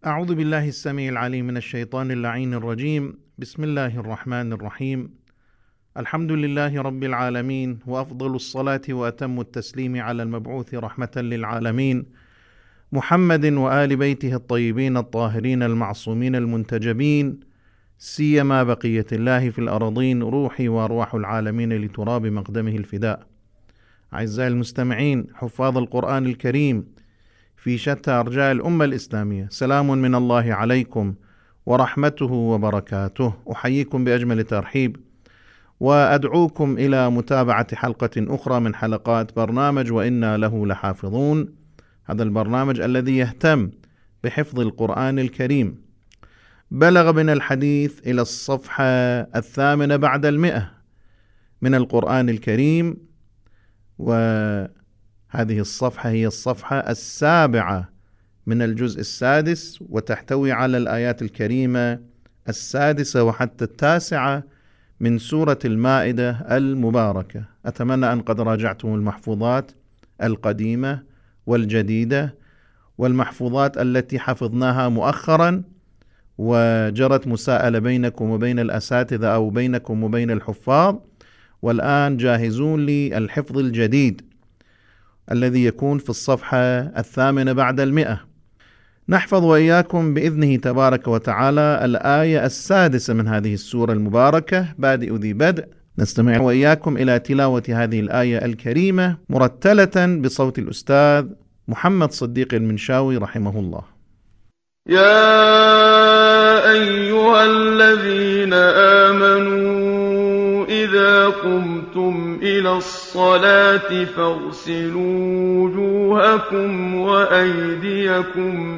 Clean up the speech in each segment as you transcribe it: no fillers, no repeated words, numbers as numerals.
أعوذ بالله السميع العليم من الشيطان اللعين الرجيم. بسم الله الرحمن الرحيم. الحمد لله رب العالمين، وأفضل الصلاة وأتم التسليم على المبعوث رحمة للعالمين محمد وآل بيته الطيبين الطاهرين المعصومين المنتجبين، سيما بقية الله في الأراضين، روحي وأرواح العالمين لتراب مقدمه الفداء. أعزائي المستمعين حفاظ القرآن الكريم في شتى أرجاء الأمة الإسلامية، سلام من الله عليكم ورحمته وبركاته. أحييكم بأجمل ترحيب وأدعوكم إلى متابعة حلقة أخرى من حلقات برنامج وإنا له لحافظون، هذا البرنامج الذي يهتم بحفظ القرآن الكريم. بلغ بنا الحديث إلى الصفحة 8 بعد 100 من القرآن الكريم، وهذه الصفحة هي الصفحة 7 من الجزء 6، وتحتوي على الآيات الكريمة 6 وحتى 9 من سورة المائدة المباركة. أتمنى أن قد راجعتم المحفوظات القديمة والجديدة والمحفوظات التي حفظناها مؤخرا، وجرت مساءلة بينكم وبين الأساتذة أو بينكم وبين الحفاظ، والآن جاهزون للحفظ الجديد الذي يكون في الصفحة 8 بعد 100. نحفظ وإياكم بإذنه تبارك وتعالى الآية 6 من هذه السورة المباركة. بادئ ذي بدء، نستمع وإياكم إلى تلاوة هذه الآية الكريمة مرتلة بصوت الأستاذ محمد صديق المنشاوي رحمه الله. يا أيها الذين آمنوا إذا قمتم إلى الصلاة فاغسلوا وجوهكم وأيديكم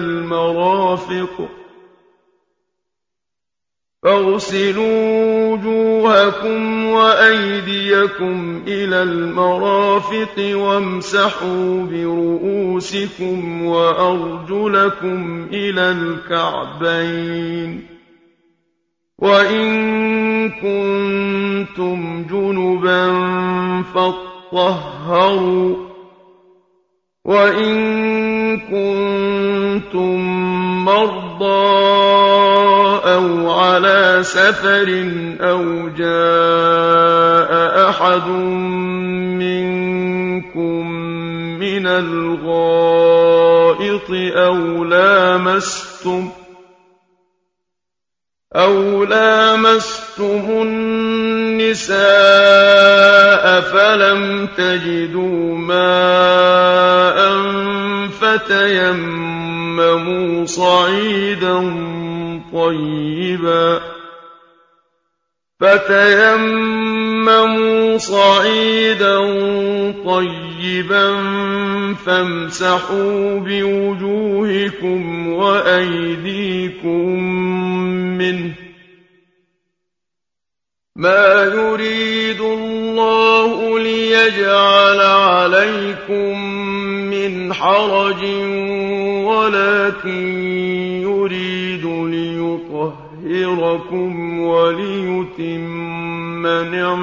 إلى المرافق وامسحوا برؤوسكم وأرجلكم إلى الكعبين، وإن كنتم جنبا فاطهروا، وإن كنتم مرضى أو على سفر أو جاء أحد منكم من الغائط أو لامستم النساء فلم تجدوا ماء فتيمموا صعيدا طيبا فامسحوا بوجوهكم وأيديكم منه، ما يريد الله ليجعل عليكم من حرج ولكن يريد ليطهركم وليتم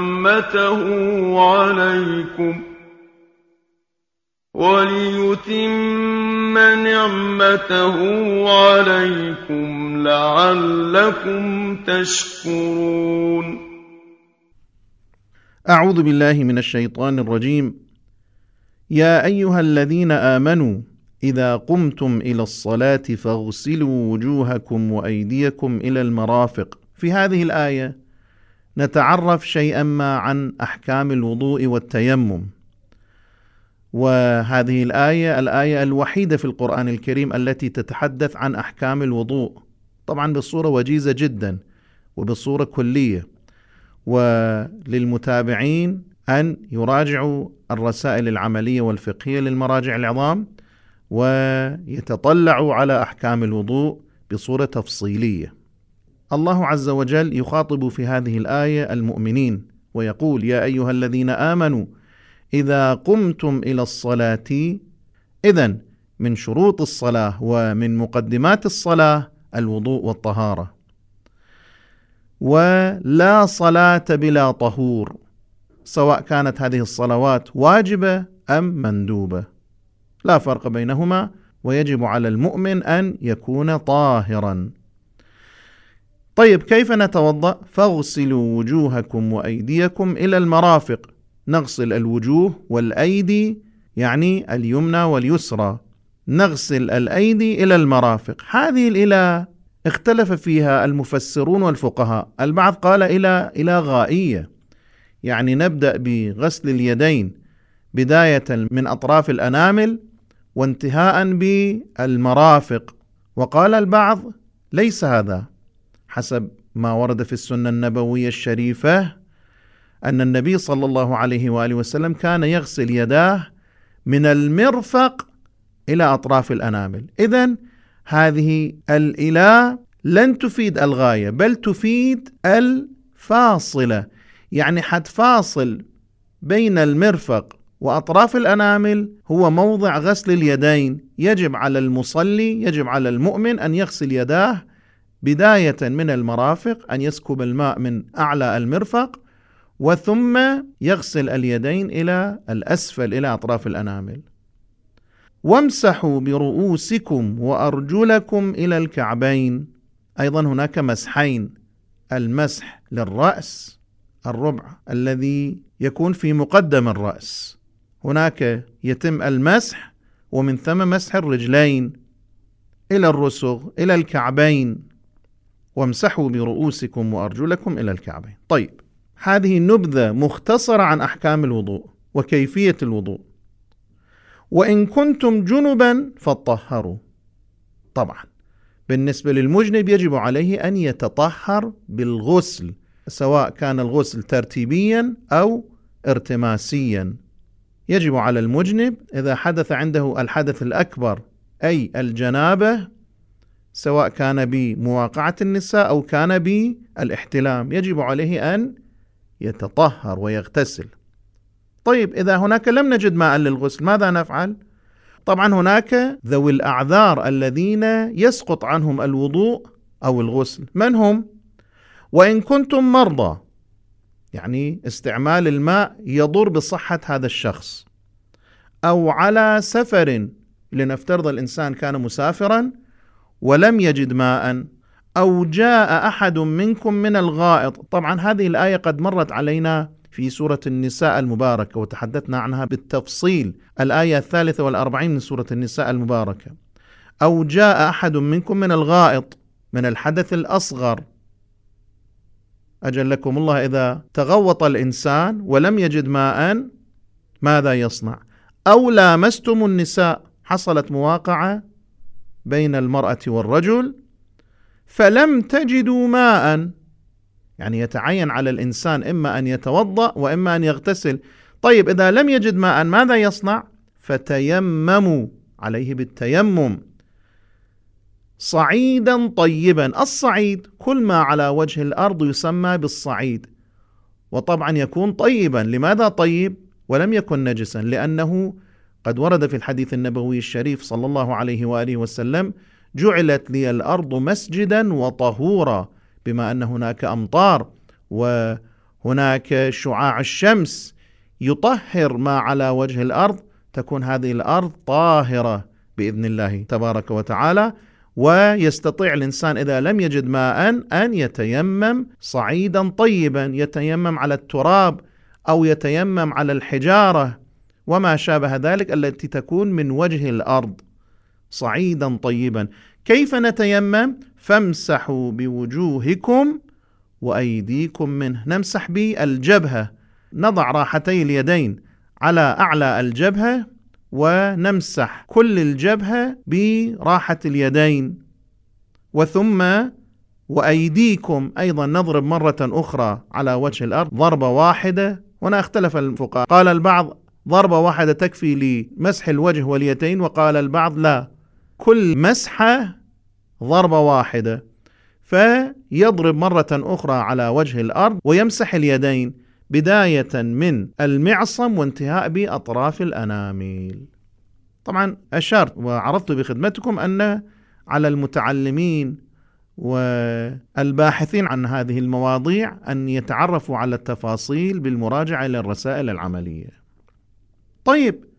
نعمته عليكم لعلكم تشكرون. أعوذ بالله من الشيطان الرجيم. يا أيها الذين آمنوا إذا قمتم إلى الصلاة فاغسلوا وجوهكم وأيديكم إلى المرافق. في هذه الآية نتعرف شيئا ما عن أحكام الوضوء والتيمم، وهذه الآية الوحيدة في القرآن الكريم التي تتحدث عن أحكام الوضوء، طبعا بصورة وجيزة جدا وبصورة كلية، وللمتابعين أن يراجعوا الرسائل العملية والفقهية للمراجع العظام ويتطلعوا على أحكام الوضوء بصورة تفصيلية. الله عز وجل يخاطب في هذه الآية المؤمنين ويقول: يا أيها الذين آمنوا إذا قمتم إلى الصلاة. إذن من شروط الصلاة ومن مقدمات الصلاة الوضوء والطهارة، ولا صلاة بلا طهور، سواء كانت هذه الصلوات واجبة أم مندوبة، لا فرق بينهما ويجب على المؤمن أن يكون طاهرا. طيب كيف نتوضأ؟ فاغسلوا وجوهكم وأيديكم إلى المرافق. نغسل الوجوه والأيدي، يعني اليمنى واليسرى، نغسل الأيدي إلى المرافق. هذه الإلى اختلف فيها المفسرون والفقهاء. البعض قال إلى غائية، يعني نبدأ بغسل اليدين بداية من أطراف الأنامل وانتهاء بالمرافق. وقال البعض ليس هذا، حسب ما ورد في السنة النبوية الشريفة أن النبي صلى الله عليه وآله وسلم كان يغسل يداه من المرفق إلى أطراف الأنامل. إذن هذه الإله لن تفيد الغاية، بل تفيد الفاصلة، يعني حتفاصل بين المرفق وأطراف الأنامل هو موضع غسل اليدين. يجب على المصلي، يجب على المؤمن أن يغسل يداه بداية من المرافق، أن يسكب الماء من أعلى المرفق وثم يغسل اليدين إلى الأسفل إلى أطراف الأنامل. وامسحوا برؤوسكم وأرجلكم إلى الكعبين. أيضا هناك مسحين، المسح للرأس الربع الذي يكون في مقدم الرأس، هناك يتم المسح ومن ثم مسح الرجلين إلى الرسغ إلى الكعبين. وامسحوا برؤوسكم وأرجلكم إلى الكعبين. طيب، هذه نبذة مختصرة عن أحكام الوضوء وكيفية الوضوء. وإن كنتم جنبا فطهروا. طبعا بالنسبة للمجنب يجب عليه أن يتطهر بالغسل، سواء كان الغسل ترتيبيا أو ارتماسيا. يجب على المجنب إذا حدث عنده الحدث الأكبر أي الجنابة، سواء كان بمواقعة النساء أو كان بالاحتلام، يجب عليه أن يتطهر ويغتسل. طيب إذا هناك لم نجد ماء للغسل ماذا نفعل؟ طبعا هناك ذوي الأعذار الذين يسقط عنهم الوضوء أو الغسل. من هم؟ وإن كنتم مرضى، يعني استعمال الماء يضر بصحة هذا الشخص، أو على سفر، لنفترض الإنسان كان مسافرا ولم يجد ماء، أو جاء أحد منكم من الغائط. طبعا هذه الآية قد مرت علينا في سورة النساء المباركة وتحدثنا عنها بالتفصيل، الآية 43 من سورة النساء المباركة. أو جاء أحد منكم من الغائط، من الحدث الأصغر. أجلكم الله، إذا تغوط الإنسان ولم يجد ماء ماذا يصنع؟ أو لامستم النساء، حصلت مواقعة بين المرأة والرجل فلم تجدوا ماء، يعني يتعين على الإنسان إما أن يتوضأ وإما أن يغتسل. طيب إذا لم يجد ماء ماذا يصنع؟ فتيمموا، عليه بالتيمم، صعيدا طيبا. الصعيد كل ما على وجه الأرض يسمى بالصعيد، وطبعا يكون طيبا. لماذا طيب ولم يكن نجسا؟ لأنه قد ورد في الحديث النبوي الشريف صلى الله عليه وآله وسلم: جعلت لي الأرض مسجدا وطهورا، بما أن هناك أمطار وهناك شعاع الشمس يطهر ما على وجه الأرض، تكون هذه الأرض طاهرة بإذن الله تبارك وتعالى. ويستطيع الإنسان إذا لم يجد ماء أن يتيمم صعيدا طيبا، يتيمم على التراب أو يتيمم على الحجارة وما شابه ذلك التي تكون من وجه الأرض، صعيدا طيبا. كيف نتيمم؟ فامسحوا بوجوهكم وأيديكم منه. نمسح بالجبهة، نضع راحتي اليدين على أعلى الجبهة ونمسح كل الجبهة براحة اليدين. وثم وأيديكم أيضا نضرب مرة أخرى على وجه الأرض ضربة واحدة. هنا اختلف الفقهاء، قال البعض ضربة واحدة تكفي لمسح الوجه واليدين، وقال البعض لا، كل مسحة ضربة واحدة. فيضرب مرة أخرى على وجه الأرض ويمسح اليدين بداية من المعصم وانتهاء بأطراف الأنامل. طبعا أشرت وعرضت بخدمتكم أن على المتعلمين والباحثين عن هذه المواضيع أن يتعرفوا على التفاصيل بالمراجعة إلى الرسائل العملية. طيب،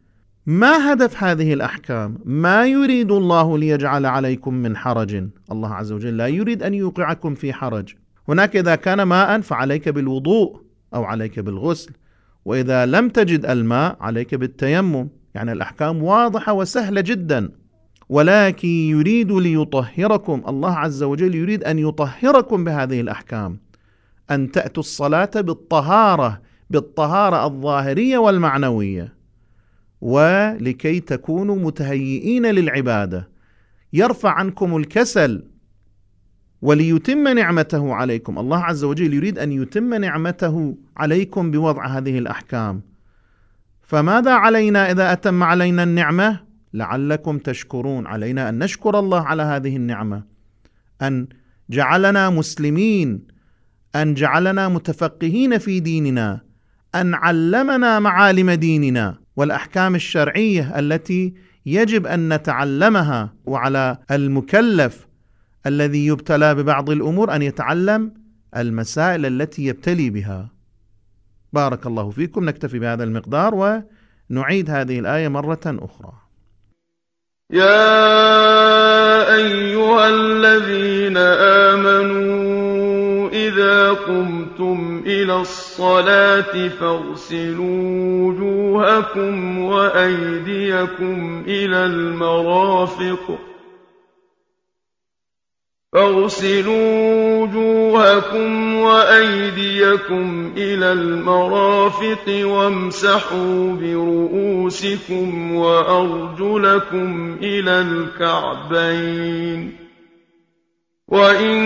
ما هدف هذه الأحكام؟ ما يريد الله ليجعل عليكم من حرج. الله عز وجل لا يريد أن يوقعكم في حرج. هناك إذا كان ماء فعليك بالوضوء أو عليك بالغسل، وإذا لم تجد الماء عليك بالتيمم. يعني الأحكام واضحة وسهلة جدا، ولكن يريد ليطهركم. الله عز وجل يريد أن يطهركم بهذه الأحكام، أن تأتوا الصلاة بالطهارة الظاهرية والمعنوية، ولكي تكونوا متهيئين للعبادة، يرفع عنكم الكسل وليتم نعمته عليكم. الله عز وجل يريد أن يتم نعمته عليكم بوضع هذه الأحكام. فماذا علينا إذا أتم علينا النعمة؟ لعلكم تشكرون. علينا أن نشكر الله على هذه النعمة، أن جعلنا مسلمين، أن جعلنا متفقهين في ديننا، أن علمنا معالم ديننا والأحكام الشرعية التي يجب أن نتعلمها. وعلى المكلف الذي يبتلى ببعض الأمور أن يتعلم المسائل التي يبتلي بها. بارك الله فيكم. نكتفي بهذا المقدار ونعيد هذه الآية مرة أخرى. يا أيها الذين آمنوا إذا قمتم إلى الصلاة فاغسلوا وجوهكم وأيديكم إلى المرافق وامسحوا برؤوسكم وأرجلكم إلى الكعبين، وإن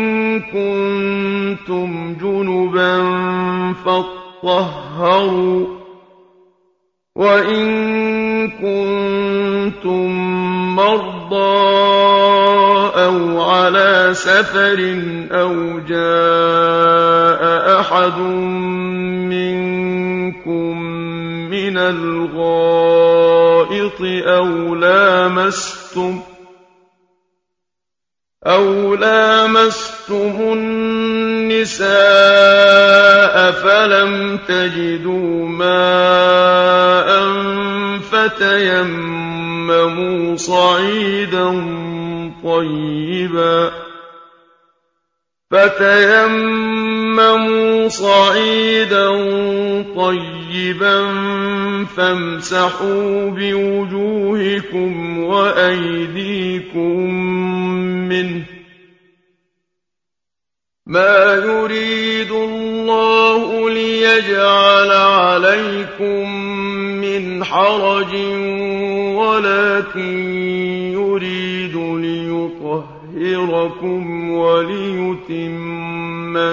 كنتم جنبا فاطهروا، وإن كنتم مرضى أو على سفر أو جاء أحد منكم من الغائط أو لامستم النساء فلم تجدوا ماء فتيمموا صعيدا طيبا فامسحوا بوجوهكم وأيديكم منه، ما يريد الله ليجعل عليكم من حرج ولكن يريد ليطهركم وليتم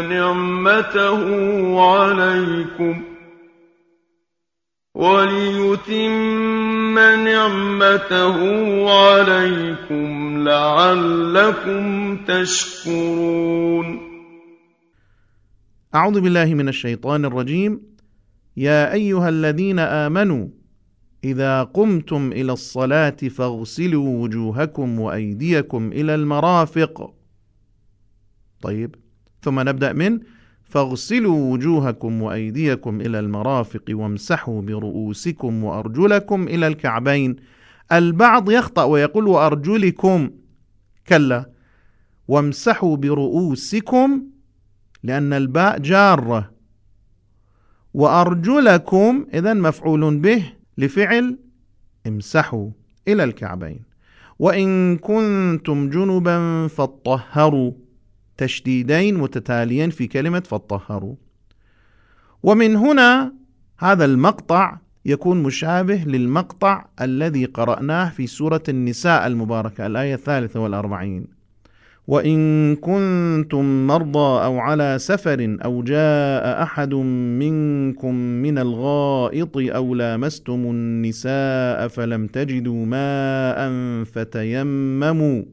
نعمته عليكم لعلكم تشكرون. أعوذ بالله من الشيطان الرجيم. يا أيها الذين آمنوا إذا قمتم إلى الصلاة فاغسلوا وجوهكم وأيديكم إلى المرافق. طيب، ثم نبدأ من فاغسلوا وجوهكم وأيديكم إلى المرافق وامسحوا برؤوسكم وأرجلكم إلى الكعبين. البعض يخطأ ويقول وأرجلكم، كلا، وامسحوا برؤوسكم لأن الباء جارة، وأرجلكم إذن مفعول به لفعل امسحوا إلى الكعبين. وإن كنتم جنبا فاطهروا، تشديدين متتاليين في كلمة فاطهروا. ومن هنا هذا المقطع يكون مشابه للمقطع الذي قرأناه في سورة النساء المباركة الآية 43. وإن كنتم مرضى أو على سفر أو جاء أحد منكم من الغائط أو لامستم النساء فلم تجدوا ماء فتيمموا.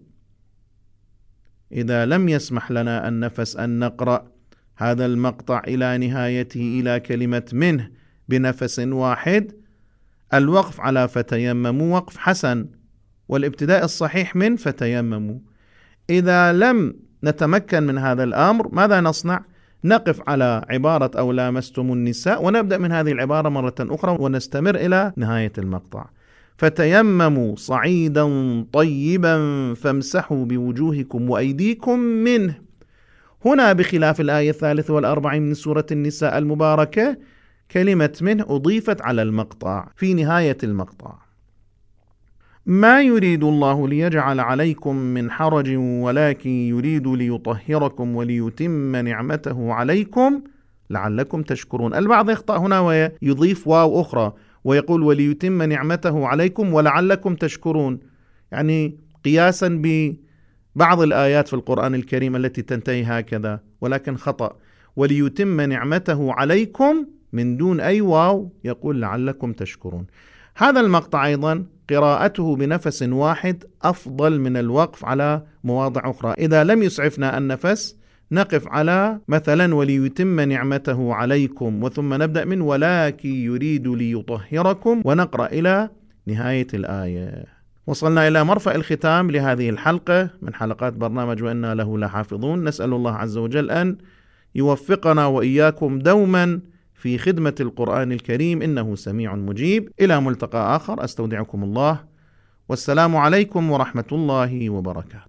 إذا لم يسمح لنا النفس أن نقرأ هذا المقطع إلى نهايته إلى كلمة منه بنفس واحد، الوقف على فتيمموا وقف حسن، والابتداء الصحيح من فتيمموا. إذا لم نتمكن من هذا الأمر ماذا نصنع؟ نقف على عبارة أو لامستم النساء ونبدأ من هذه العبارة مرة أخرى ونستمر إلى نهاية المقطع. فتيمموا صعيدا طيبا فامسحوا بوجوهكم وأيديكم منه. هنا بخلاف الآية 43 من سورة النساء المباركة كلمة منه أضيفت على المقطع في نهاية المقطع. ما يريد الله ليجعل عليكم من حرج ولكن يريد ليطهركم وليتم نعمته عليكم لعلكم تشكرون. البعض يخطأ هنا ويضيف واو أخرى ويقول وليتم نعمته عليكم ولعلكم تشكرون، يعني قياسا ببعض الآيات في القرآن الكريم التي تنتهي هكذا، ولكن خطأ. وليتم نعمته عليكم من دون أي واو يقول لعلكم تشكرون. هذا المقطع أيضا قراءته بنفس واحد أفضل من الوقف على مواضع أخرى. إذا لم يسعفنا النفس نقف على مثلا وليتم نعمته عليكم وثم نبدأ من ولكن يريد ليطهركم ونقرأ إلى نهاية الآية. وصلنا إلى مرفأ الختام لهذه الحلقة من حلقات برنامج وإنا له لحافظون. نسأل الله عز وجل أن يوفقنا وإياكم دوما في خدمة القرآن الكريم إنه سميع مجيب. إلى ملتقى آخر، أستودعكم الله، والسلام عليكم ورحمة الله وبركاته.